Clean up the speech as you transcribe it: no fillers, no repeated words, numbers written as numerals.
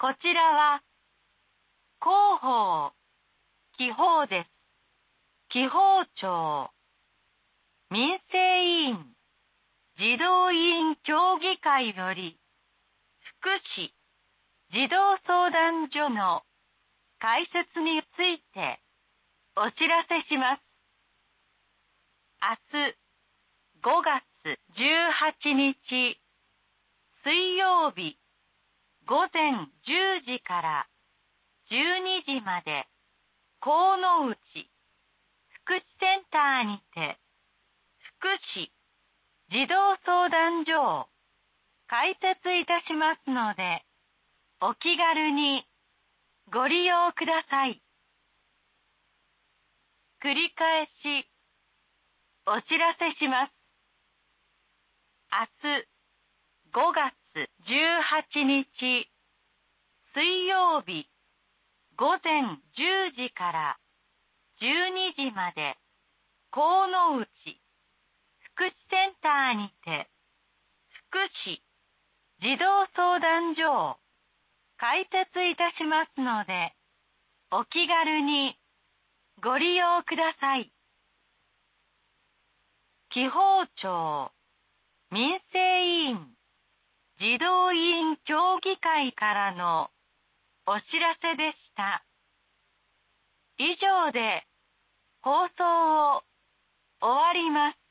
こちらは広報、記法です。記法庁、民生委員、児童委員協議会より、福祉、児童相談所の開設についてお知らせします。明日5月18日水曜日午前10時から12時まで河内福祉センターにて福祉児童相談所を開設いたしますのでお気軽にご利用ください。繰り返しお知らせします。明日5月18日水曜日午前10時から12時まで河内福祉センターにて福祉児童相談所を開設いたしますのでお気軽にご利用ください。記法庁、民生委員、児童委員協議会からのお知らせでした。以上で放送を終わります。